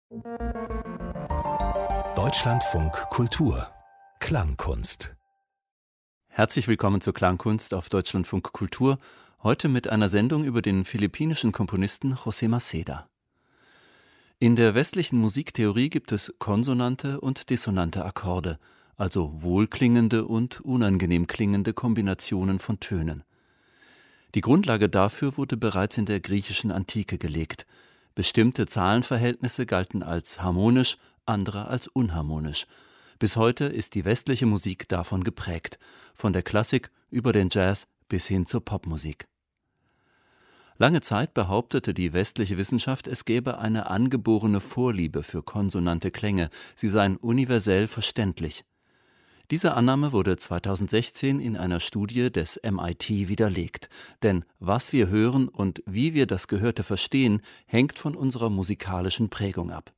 Deutschlandfunk Kultur Klangkunst. Herzlich willkommen zur Klangkunst auf Deutschlandfunk Kultur, heute mit einer Sendung über den philippinischen Komponisten José Maceda. In der westlichen Musiktheorie gibt es konsonante und dissonante Akkorde, also wohlklingende und unangenehm klingende Kombinationen von Tönen. Die Grundlage dafür wurde bereits in der griechischen Antike gelegt. Bestimmte Zahlenverhältnisse galten als harmonisch, andere als unharmonisch. Bis heute ist die westliche Musik davon geprägt, von der Klassik über den Jazz bis hin zur Popmusik. Lange Zeit behauptete die westliche Wissenschaft, es gäbe eine angeborene Vorliebe für konsonante Klänge, sie seien universell verständlich. Diese Annahme wurde 2016 in einer Studie des MIT widerlegt, denn was wir hören und wie wir das Gehörte verstehen, hängt von unserer musikalischen Prägung ab.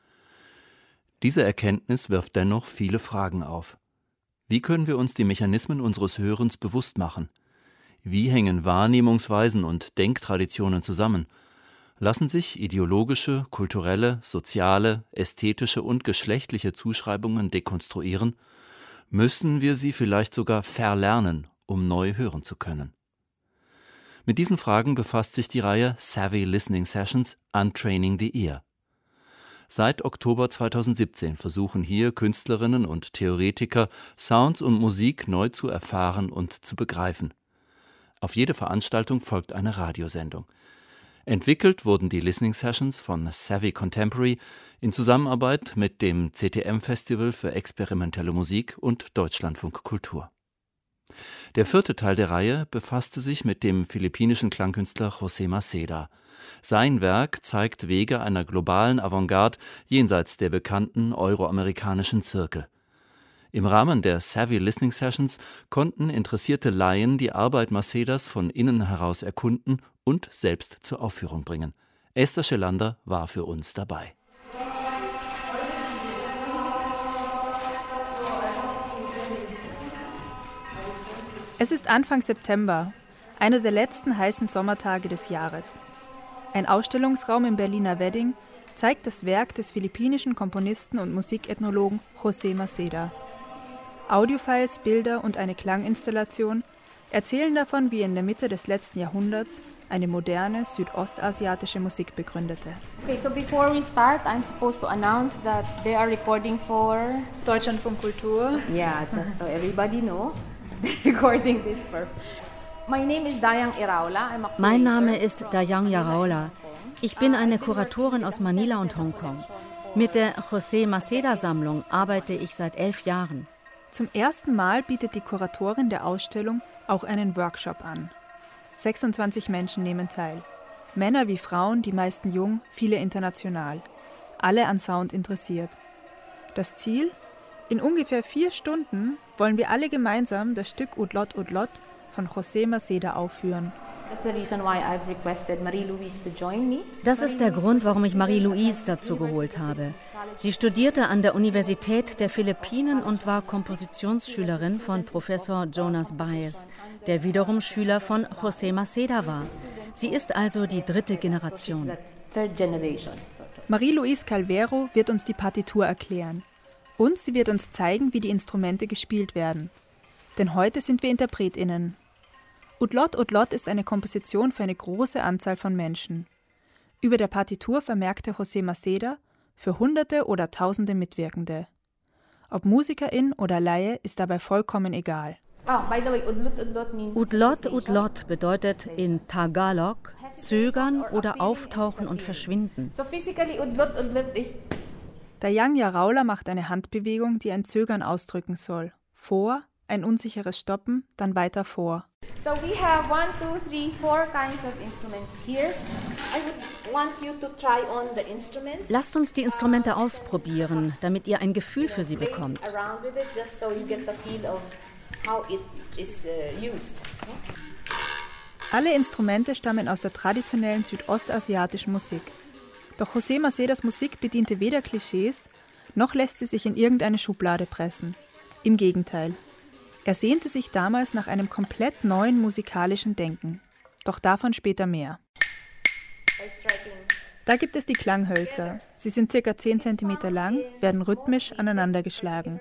Diese Erkenntnis wirft dennoch viele Fragen auf. Wie können wir uns die Mechanismen unseres Hörens bewusst machen? Wie hängen Wahrnehmungsweisen und Denktraditionen zusammen? Lassen sich ideologische, kulturelle, soziale, ästhetische und geschlechtliche Zuschreibungen dekonstruieren? Müssen wir sie vielleicht sogar verlernen, um neu hören zu können? Mit diesen Fragen befasst sich die Reihe Savvy Listening Sessions Untraining the Ear. Seit Oktober 2017 versuchen hier Künstlerinnen und Theoretiker, Sounds und Musik neu zu erfahren und zu begreifen. Auf jede Veranstaltung folgt eine Radiosendung. Entwickelt wurden die Listening Sessions von Savvy Contemporary in Zusammenarbeit mit dem CTM-Festival für experimentelle Musik und Deutschlandfunk Kultur. Der vierte Teil der Reihe befasste sich mit dem philippinischen Klangkünstler José Maceda. Sein Werk zeigt Wege einer globalen Avantgarde jenseits der bekannten euroamerikanischen Zirkel. Im Rahmen der Savvy Listening Sessions konnten interessierte Laien die Arbeit Macedas von innen heraus erkunden und selbst zur Aufführung bringen. Esther Schelander war für uns dabei. Es ist Anfang September, einer der letzten heißen Sommertage des Jahres. Ein Ausstellungsraum im Berliner Wedding zeigt das Werk des philippinischen Komponisten und Musikethnologen José Maceda. Audiofiles, Bilder und eine Klanginstallation erzählen davon, wie in der Mitte des letzten Jahrhunderts eine moderne südostasiatische Musik begründete. Okay, so before we start, I'm supposed to announce that they are recording for Deutschlandfunk Kultur. Yeah, just so everybody know, they're recording this for. My name is Dayang Iraula. Mein Name ist Dayang Iraula. Ich bin eine Kuratorin aus Manila und Hongkong. Mit der José Maceda Sammlung arbeite ich seit 11 Jahren. Zum ersten Mal bietet die Kuratorin der Ausstellung auch einen Workshop an. 26 Menschen nehmen teil. Männer wie Frauen, die meisten jung, viele international. Alle an Sound interessiert. Das Ziel? In ungefähr 4 Stunden wollen wir alle gemeinsam das Stück Udlot Udlot von José Maceda aufführen. Das ist der Grund, warum ich Marie-Louise dazu geholt habe. Sie studierte an der Universität der Philippinen und war Kompositionsschülerin von Professor Jonas Baez, der wiederum Schüler von José Maceda war. Sie ist also die 3. Generation. Marie-Louise Calvero wird uns die Partitur erklären. Und sie wird uns zeigen, wie die Instrumente gespielt werden. Denn heute sind wir InterpretInnen. Udlot Udlot ist eine Komposition für eine große Anzahl von Menschen. Über der Partitur vermerkte José Maceda für Hunderte oder Tausende Mitwirkende. Ob Musikerin oder Laie ist dabei vollkommen egal. Udlot Udlot bedeutet in Tagalog zögern oder auftauchen und verschwinden. Dayang Iraula macht eine Handbewegung, die ein Zögern ausdrücken soll. Vor, ein unsicheres Stoppen, dann weiter vor. So we have 1, 2, 3, 4 kinds of instruments here. I would want you to try on the instruments. Lasst uns die Instrumente ausprobieren, damit ihr ein Gefühl für sie bekommt. Around with it, just so you get the feel of how it is used. Alle Instrumente stammen aus der traditionellen südostasiatischen Musik. Doch José Macedas Musik bediente weder Klischees, noch lässt sie sich in irgendeine Schublade pressen. Im Gegenteil. Er sehnte sich damals nach einem komplett neuen musikalischen Denken. Doch davon später mehr. By striking Da gibt es die Klanghölzer. Sie sind ca. 10 cm lang, werden rhythmisch aneinander geschlagen.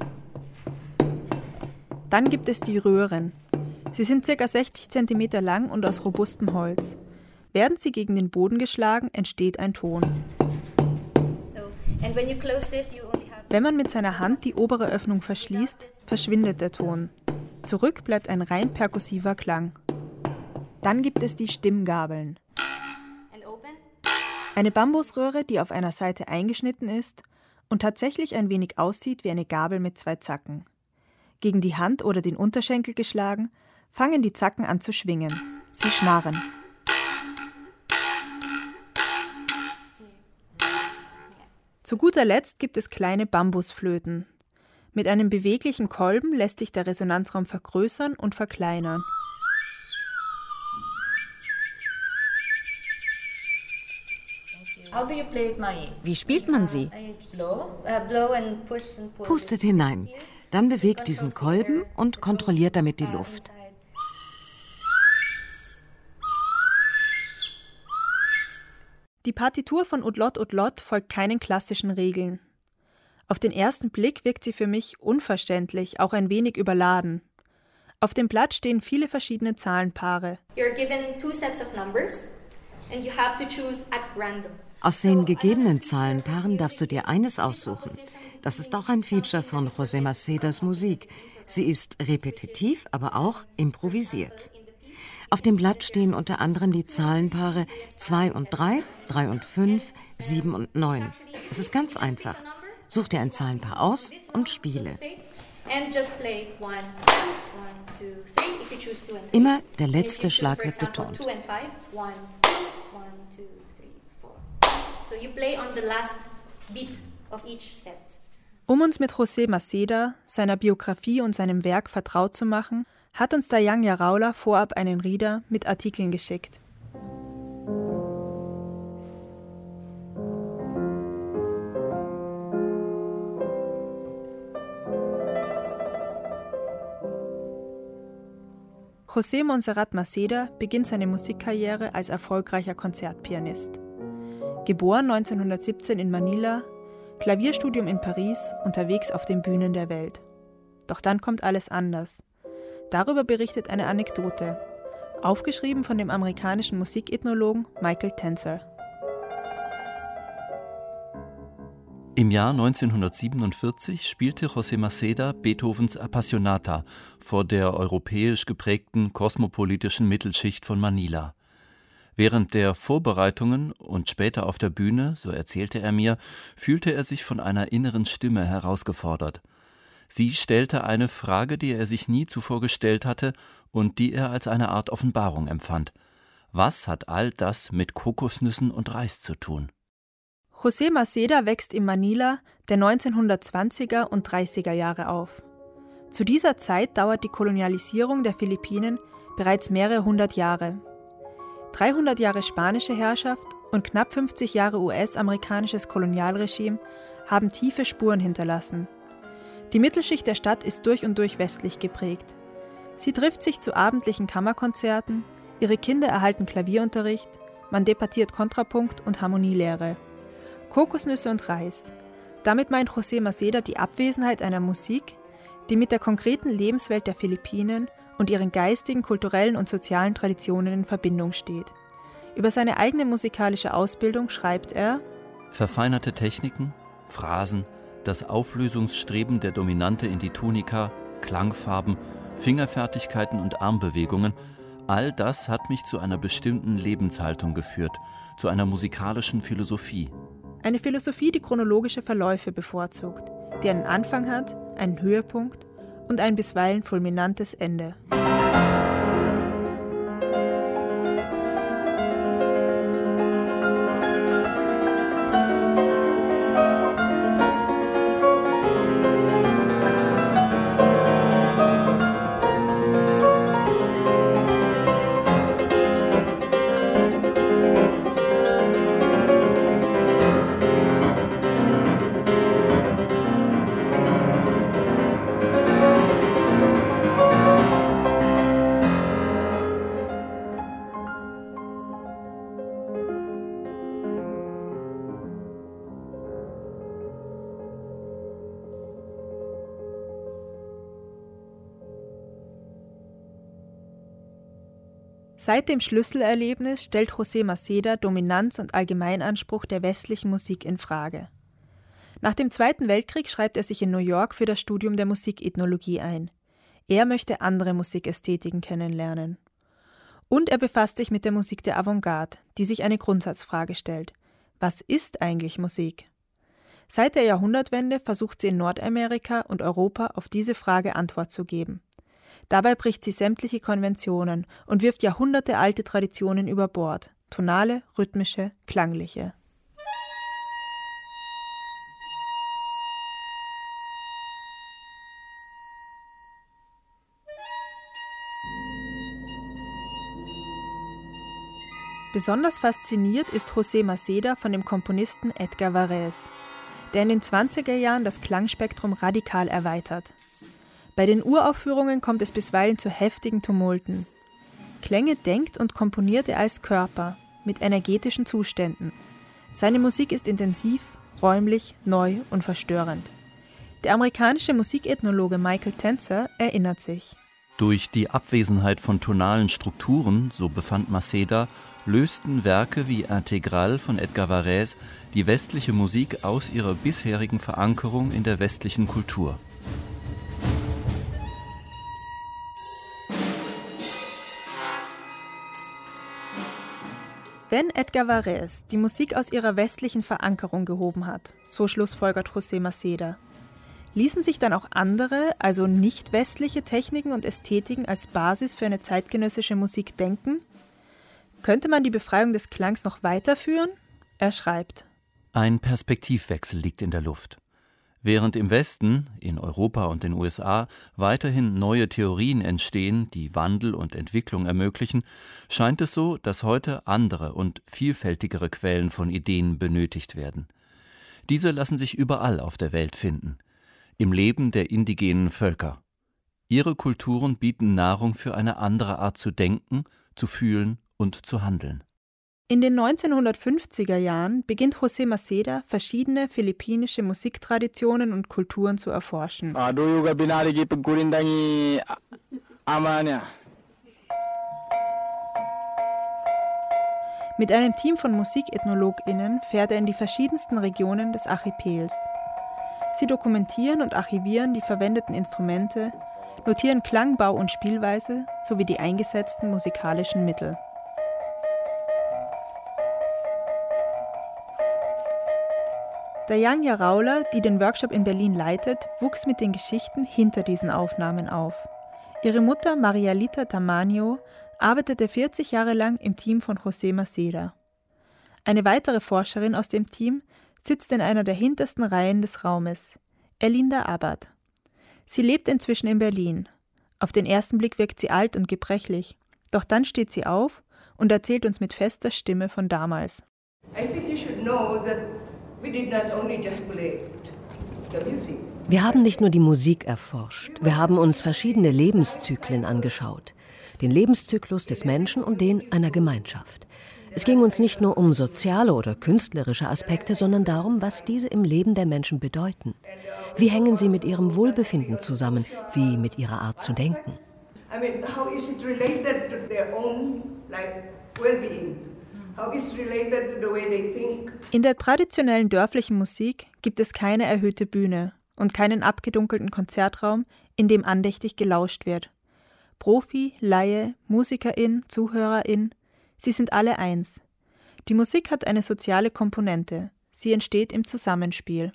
Dann gibt es die Röhren. Sie sind ca. 60 cm lang und aus robustem Holz. Werden sie gegen den Boden geschlagen, entsteht ein Ton. Wenn man mit seiner Hand die obere Öffnung verschließt, verschwindet der Ton. Zurück bleibt ein rein perkussiver Klang. Dann gibt es die Stimmgabeln. Eine Bambusröhre, die auf einer Seite eingeschnitten ist und tatsächlich ein wenig aussieht wie eine Gabel mit 2 Zacken. Gegen die Hand oder den Unterschenkel geschlagen, fangen die Zacken an zu schwingen. Sie schnarren. Zu guter Letzt gibt es kleine Bambusflöten. Mit einem beweglichen Kolben lässt sich der Resonanzraum vergrößern und verkleinern. Wie spielt man sie? Pustet hinein, dann bewegt diesen Kolben und kontrolliert damit die Luft. Die Partitur von Odlot Odlot folgt keinen klassischen Regeln. Auf den ersten Blick wirkt sie für mich unverständlich, auch ein wenig überladen. Auf dem Blatt stehen viele verschiedene Zahlenpaare. Aus den gegebenen Zahlenpaaren darfst du dir eines aussuchen. Das ist auch ein Feature von José Macedas Musik. Sie ist repetitiv, aber auch improvisiert. Auf dem Blatt stehen unter anderem die Zahlenpaare 2 und 3, 3 und 5, 7 und 9. Es ist ganz einfach. Such dir ein Zahlenpaar aus und spiele. Immer der letzte Schlag wird betont. Um uns mit José Maceda, seiner Biografie und seinem Werk vertraut zu machen, hat uns Dayang Jaraula vorab einen Reader mit Artikeln geschickt. José Montserrat Maceda beginnt seine Musikkarriere als erfolgreicher Konzertpianist. Geboren 1917 in Manila, Klavierstudium in Paris, unterwegs auf den Bühnen der Welt. Doch dann kommt alles anders. Darüber berichtet eine Anekdote, aufgeschrieben von dem amerikanischen Musikethnologen Michael Tenzer. Im Jahr 1947 spielte José Maceda Beethovens Appassionata vor der europäisch geprägten kosmopolitischen Mittelschicht von Manila. Während der Vorbereitungen und später auf der Bühne, so erzählte er mir, fühlte er sich von einer inneren Stimme herausgefordert. Sie stellte eine Frage, die er sich nie zuvor gestellt hatte und die er als eine Art Offenbarung empfand. Was hat all das mit Kokosnüssen und Reis zu tun? José Maceda wächst in Manila der 1920er und 30er Jahre auf. Zu dieser Zeit dauert die Kolonialisierung der Philippinen bereits mehrere hundert Jahre. 300 Jahre spanische Herrschaft und knapp 50 Jahre US-amerikanisches Kolonialregime haben tiefe Spuren hinterlassen. Die Mittelschicht der Stadt ist durch und durch westlich geprägt. Sie trifft sich zu abendlichen Kammerkonzerten, ihre Kinder erhalten Klavierunterricht, man debattiert Kontrapunkt und Harmonielehre. Kokosnüsse und Reis. Damit meint José Maceda die Abwesenheit einer Musik, die mit der konkreten Lebenswelt der Philippinen und ihren geistigen, kulturellen und sozialen Traditionen in Verbindung steht. Über seine eigene musikalische Ausbildung schreibt er: Verfeinerte Techniken, Phrasen, das Auflösungsstreben der Dominante in die Tunika, Klangfarben, Fingerfertigkeiten und Armbewegungen, all das hat mich zu einer bestimmten Lebenshaltung geführt, zu einer musikalischen Philosophie. Eine Philosophie, die chronologische Verläufe bevorzugt, die einen Anfang hat, einen Höhepunkt und ein bisweilen fulminantes Ende. Seit dem Schlüsselerlebnis stellt José Maceda Dominanz und Allgemeinanspruch der westlichen Musik in Frage. Nach dem Zweiten Weltkrieg schreibt er sich in New York für das Studium der Musikethnologie ein. Er möchte andere Musikästhetiken kennenlernen. Und er befasst sich mit der Musik der Avantgarde, die sich eine Grundsatzfrage stellt. Was ist eigentlich Musik? Seit der Jahrhundertwende versucht sie in Nordamerika und Europa auf diese Frage Antwort zu geben. Dabei bricht sie sämtliche Konventionen und wirft jahrhundertealte Traditionen über Bord, tonale, rhythmische, klangliche. Besonders fasziniert ist José Maceda von dem Komponisten Edgar Varèse, der in den 20er Jahren das Klangspektrum radikal erweitert. Bei den Uraufführungen kommt es bisweilen zu heftigen Tumulten. Klänge denkt und komponiert er als Körper, mit energetischen Zuständen. Seine Musik ist intensiv, räumlich, neu und verstörend. Der amerikanische Musikethnologe Michael Tenzer erinnert sich. Durch die Abwesenheit von tonalen Strukturen, so befand Maceda, lösten Werke wie Intégrale von Edgar Varèse die westliche Musik aus ihrer bisherigen Verankerung in der westlichen Kultur. Wenn Edgar Varèse die Musik aus ihrer westlichen Verankerung gehoben hat, so schlussfolgert José Maceda, ließen sich dann auch andere, also nicht westliche Techniken und Ästhetiken als Basis für eine zeitgenössische Musik denken? Könnte man die Befreiung des Klangs noch weiterführen? Er schreibt: Ein Perspektivwechsel liegt in der Luft. Während im Westen, in Europa und den USA, weiterhin neue Theorien entstehen, die Wandel und Entwicklung ermöglichen, scheint es so, dass heute andere und vielfältigere Quellen von Ideen benötigt werden. Diese lassen sich überall auf der Welt finden. Im Leben der indigenen Völker. Ihre Kulturen bieten Nahrung für eine andere Art zu denken, zu fühlen und zu handeln. In den 1950er Jahren beginnt José Maceda, verschiedene philippinische Musiktraditionen und Kulturen zu erforschen. Mit einem Team von MusikethnologInnen fährt er in die verschiedensten Regionen des Archipels. Sie dokumentieren und archivieren die verwendeten Instrumente, notieren Klang, Bau und Spielweise sowie die eingesetzten musikalischen Mittel. Dayanya Raula, die den Workshop in Berlin leitet, wuchs mit den Geschichten hinter diesen Aufnahmen auf. Ihre Mutter Marialita Tamaño arbeitete 40 Jahre lang im Team von José Maceda. Eine weitere Forscherin aus dem Team sitzt in einer der hintersten Reihen des Raumes, Erlinda Abad. Sie lebt inzwischen in Berlin. Auf den ersten Blick wirkt sie alt und gebrechlich. Doch dann steht sie auf und erzählt uns mit fester Stimme von damals. Wir haben nicht nur die Musik erforscht, wir haben uns verschiedene Lebenszyklen angeschaut. Den Lebenszyklus des Menschen und den einer Gemeinschaft. Es ging uns nicht nur um soziale oder künstlerische Aspekte, sondern darum, was diese im Leben der Menschen bedeuten. Wie hängen sie mit ihrem Wohlbefinden zusammen, wie mit ihrer Art zu denken? In der traditionellen dörflichen Musik gibt es keine erhöhte Bühne und keinen abgedunkelten Konzertraum, in dem andächtig gelauscht wird. Profi, Laie, Musikerin, Zuhörerin, sie sind alle eins. Die Musik hat eine soziale Komponente. Sie entsteht im Zusammenspiel.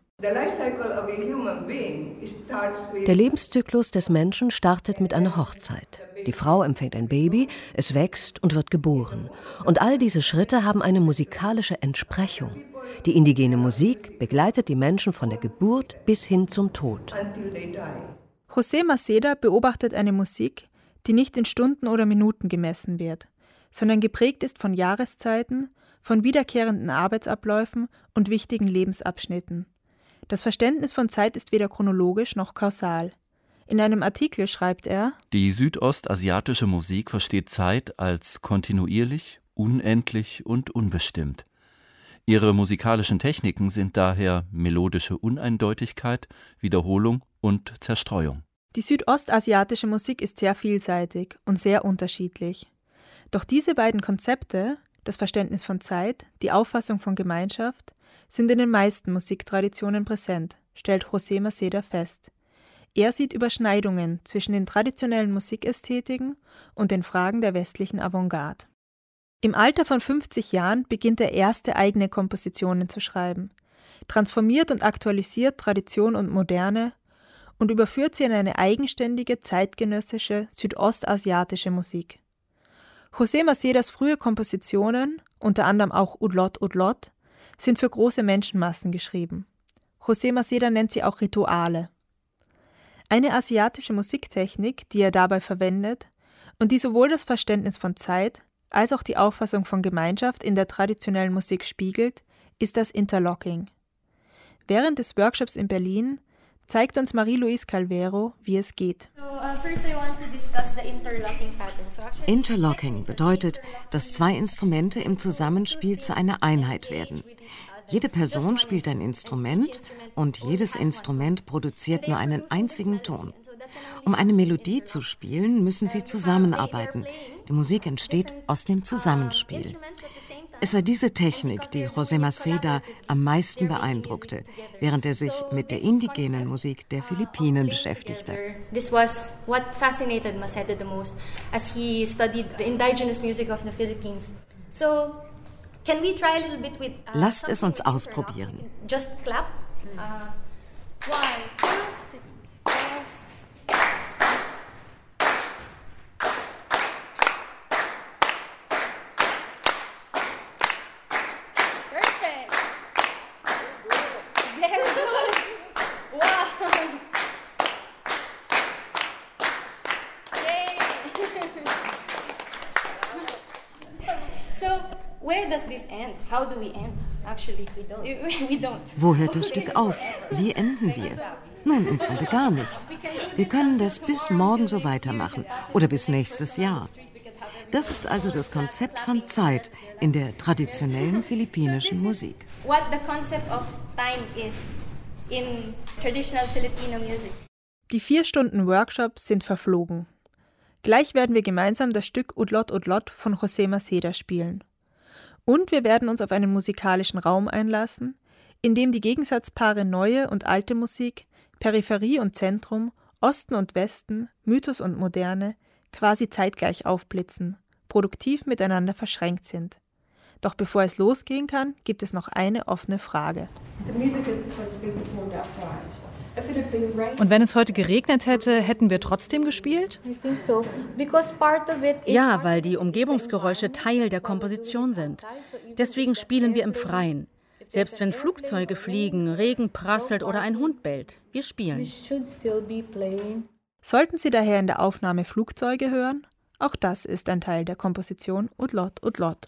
Der Lebenszyklus des Menschen startet mit einer Hochzeit. Die Frau empfängt ein Baby, es wächst und wird geboren. Und all diese Schritte haben eine musikalische Entsprechung. Die indigene Musik begleitet die Menschen von der Geburt bis hin zum Tod. José Maceda beobachtet eine Musik, die nicht in Stunden oder Minuten gemessen wird, sondern geprägt ist von Jahreszeiten, von wiederkehrenden Arbeitsabläufen und wichtigen Lebensabschnitten. Das Verständnis von Zeit ist weder chronologisch noch kausal. In einem Artikel schreibt er: Die südostasiatische Musik versteht Zeit als kontinuierlich, unendlich und unbestimmt. Ihre musikalischen Techniken sind daher melodische Uneindeutigkeit, Wiederholung und Zerstreuung. Die südostasiatische Musik ist sehr vielseitig und sehr unterschiedlich. Doch diese beiden Konzepte, das Verständnis von Zeit, die Auffassung von Gemeinschaft, sind in den meisten Musiktraditionen präsent, stellt José Maceda fest. Er sieht Überschneidungen zwischen den traditionellen Musikästhetiken und den Fragen der westlichen Avantgarde. Im Alter von 50 Jahren beginnt er erste eigene Kompositionen zu schreiben, transformiert und aktualisiert Tradition und Moderne und überführt sie in eine eigenständige, zeitgenössische, südostasiatische Musik. José Macedas frühe Kompositionen, unter anderem auch Udlot Udlot, sind für große Menschenmassen geschrieben. José Maceda nennt sie auch Rituale. Eine asiatische Musiktechnik, die er dabei verwendet und die sowohl das Verständnis von Zeit als auch die Auffassung von Gemeinschaft in der traditionellen Musik spiegelt, ist das Interlocking. Während des Workshops in Berlin zeigt uns Marie-Louise Calvero, wie es geht. Interlocking bedeutet, dass zwei Instrumente im Zusammenspiel zu einer Einheit werden. Jede Person spielt ein Instrument und jedes Instrument produziert nur einen einzigen Ton. Um eine Melodie zu spielen, müssen sie zusammenarbeiten. Die Musik entsteht aus dem Zusammenspiel. Es war diese Technik, die José Maceda am meisten beeindruckte, während er sich mit der indigenen Musik der Philippinen beschäftigte. This was what fascinated Maceda the most as he studied the indigenous music of the Philippines. So, can we try a little bit with Lasst es uns ausprobieren. Just clap. 1, 2, 3. Wo hört das Stück auf? Wie enden wir? Nun, im Grunde gar nicht. Wir können das bis morgen so weitermachen oder bis nächstes Jahr. Das ist also das Konzept von Zeit in der traditionellen philippinischen Musik. What the concept of time is in traditional Filipino music. Die 4 Stunden Workshops sind verflogen. Gleich werden wir gemeinsam das Stück Udlot Udlot von José Maceda spielen. Und wir werden uns auf einen musikalischen Raum einlassen, in dem die Gegensatzpaare neue und alte Musik, Peripherie und Zentrum, Osten und Westen, Mythos und Moderne quasi zeitgleich aufblitzen, produktiv miteinander verschränkt sind. Doch bevor es losgehen kann, gibt es noch eine offene Frage. Und wenn es heute geregnet hätte, hätten wir trotzdem gespielt? Ja, weil die Umgebungsgeräusche Teil der Komposition sind. Deswegen spielen wir im Freien. Selbst wenn Flugzeuge fliegen, Regen prasselt oder ein Hund bellt. Wir spielen. Sollten Sie daher in der Aufnahme Flugzeuge hören, auch das ist ein Teil der Komposition Udlot Udlot.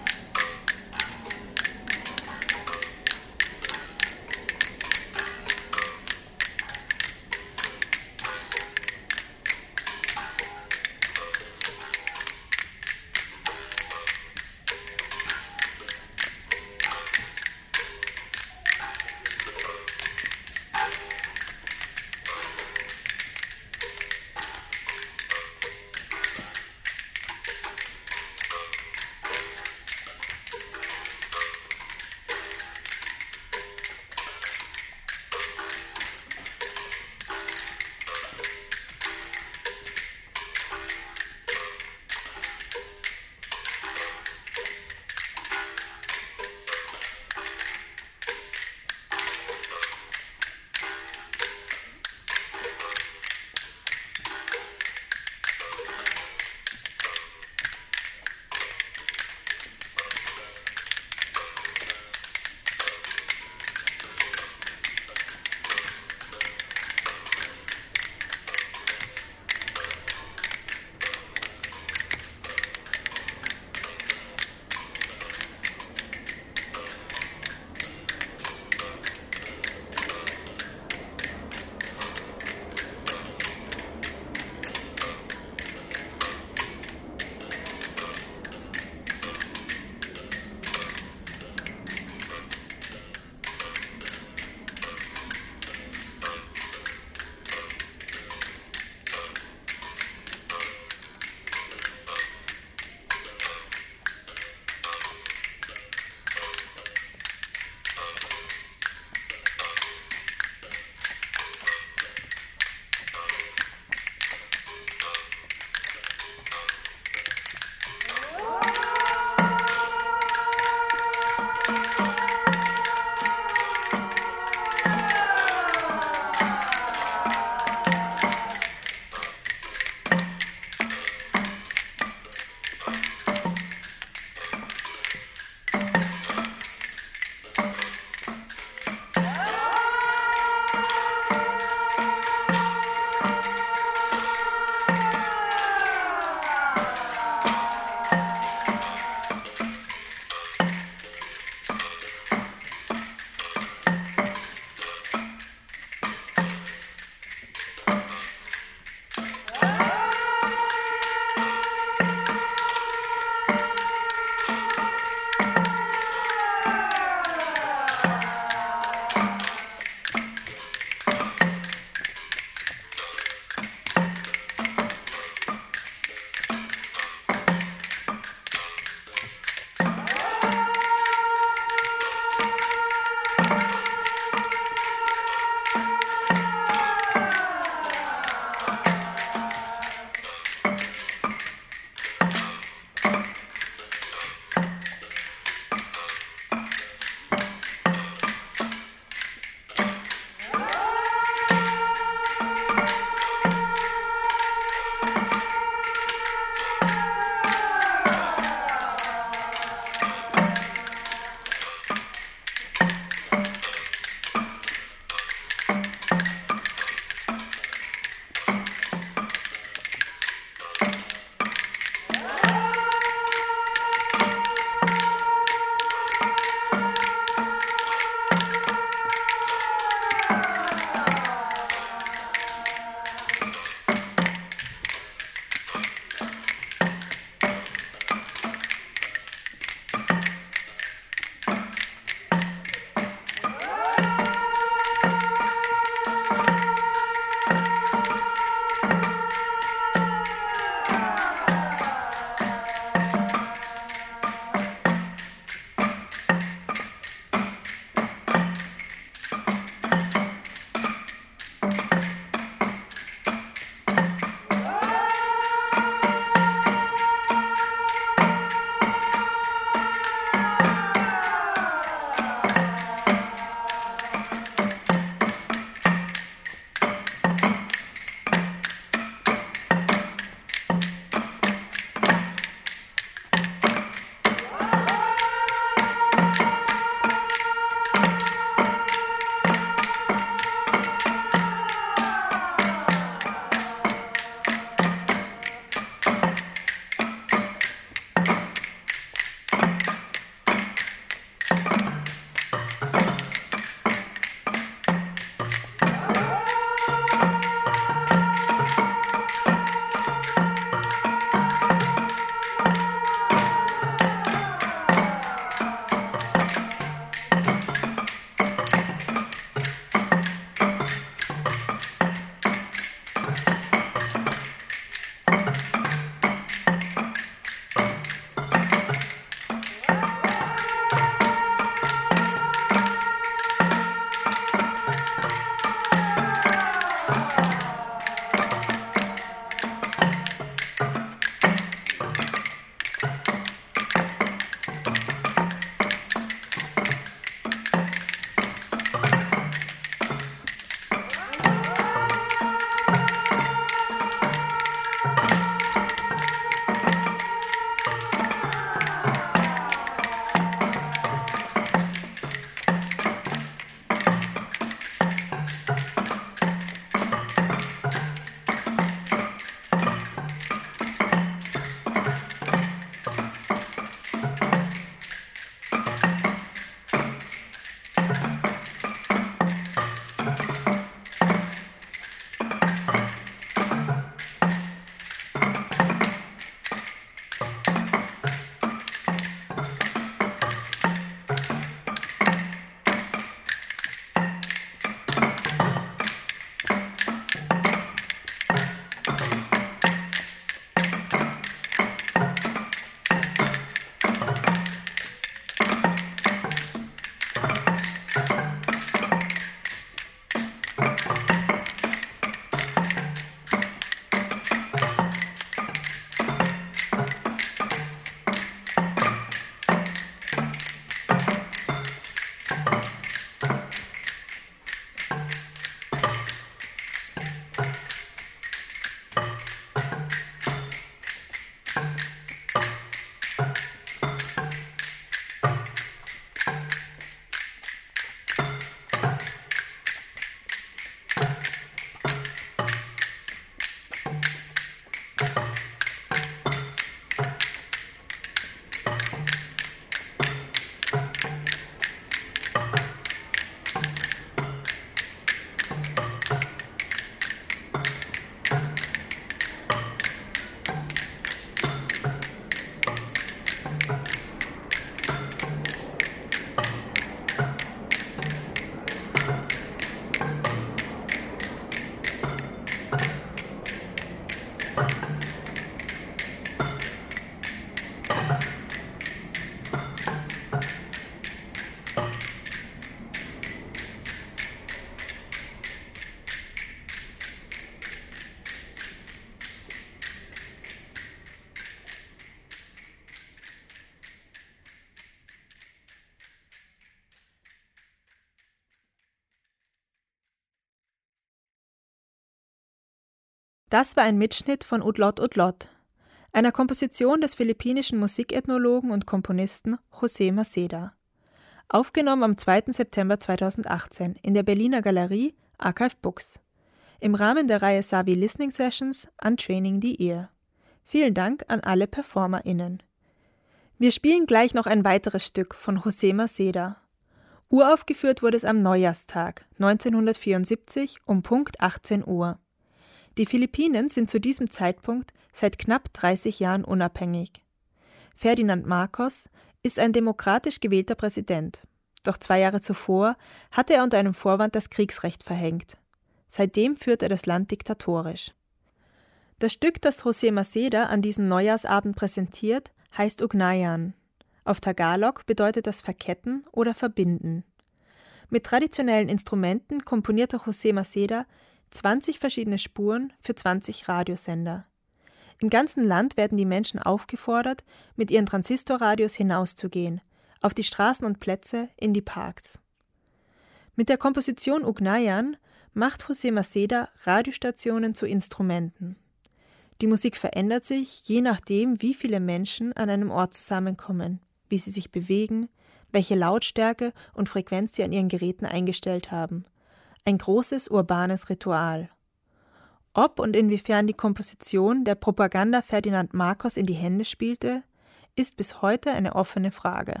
Das war ein Mitschnitt von Udlot Udlot, einer Komposition des philippinischen Musikethnologen und Komponisten José Maceda. Aufgenommen am 2. September 2018 in der Berliner Galerie Archive Books. Im Rahmen der Reihe Savi Listening Sessions Untraining the Ear. Vielen Dank an alle PerformerInnen. Wir spielen gleich noch ein weiteres Stück von José Maceda. Uraufgeführt wurde es am Neujahrstag 1974 um Punkt 18 Uhr. Die Philippinen sind zu diesem Zeitpunkt seit knapp 30 Jahren unabhängig. Ferdinand Marcos ist ein demokratisch gewählter Präsident. Doch 2 Jahre zuvor hatte er unter einem Vorwand das Kriegsrecht verhängt. Seitdem führt er das Land diktatorisch. Das Stück, das José Maceda an diesem Neujahrsabend präsentiert, heißt Ugnayan. Auf Tagalog bedeutet das verketten oder verbinden. Mit traditionellen Instrumenten komponierte José Maceda 20 verschiedene Spuren für 20 Radiosender. Im ganzen Land werden die Menschen aufgefordert, mit ihren Transistorradios hinauszugehen, auf die Straßen und Plätze, in die Parks. Mit der Komposition Ugnayan macht José Maceda Radiostationen zu Instrumenten. Die Musik verändert sich, je nachdem, wie viele Menschen an einem Ort zusammenkommen, wie sie sich bewegen, welche Lautstärke und Frequenz sie an ihren Geräten eingestellt haben. Ein großes urbanes Ritual. Ob und inwiefern die Komposition der Propaganda Ferdinand Marcos in die Hände spielte, ist bis heute eine offene Frage.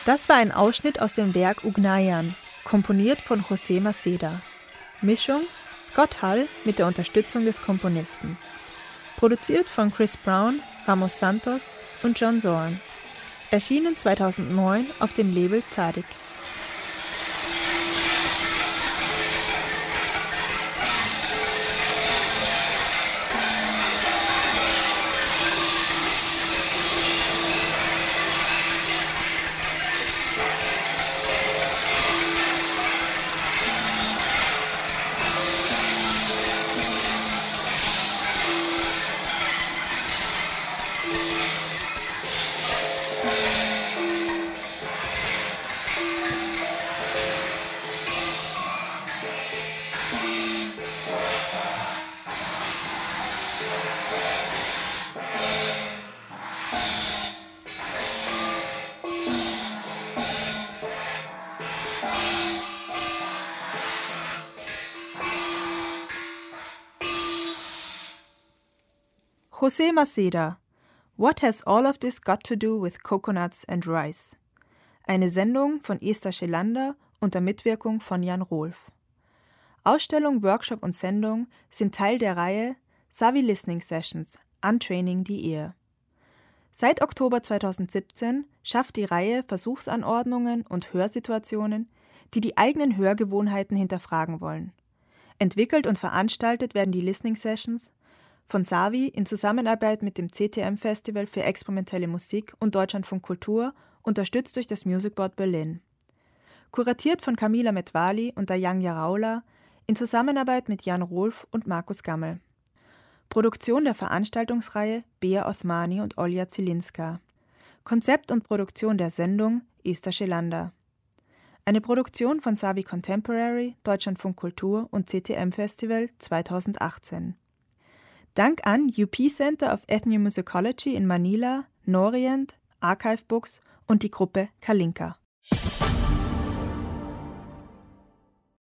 Das war ein Ausschnitt aus dem Werk Ugnayan, komponiert von José Maceda. Mischung Scott Hull mit der Unterstützung des Komponisten. Produziert von Chris Brown, Ramos Santos und John Zorn. Erschienen 2009 auf dem Label Tzadik. José Maceda, What has all of this got to do with coconuts and rice? Eine Sendung von Esther Schelander unter Mitwirkung von Jan Rolf. Ausstellung, Workshop und Sendung sind Teil der Reihe Savi Listening Sessions – Untraining the Ear. Seit Oktober 2017 schafft die Reihe Versuchsanordnungen und Hörsituationen, die die eigenen Hörgewohnheiten hinterfragen wollen. Entwickelt und veranstaltet werden die Listening Sessions von Savi in Zusammenarbeit mit dem CTM-Festival für experimentelle Musik und Deutschlandfunk Kultur, unterstützt durch das Music Board Berlin. Kuratiert von Camila Metwali und Dayang Jaraula in Zusammenarbeit mit Jan Rolf und Markus Gammel. Produktion der Veranstaltungsreihe Bea Othmani und Olja Zielinska. Konzept und Produktion der Sendung Esther Schelander. Eine Produktion von Savi Contemporary, Deutschlandfunk Kultur und CTM-Festival 2018. Dank an UP Center of Ethnomusicology in Manila, Norient, Archive Books und die Gruppe Kalinka.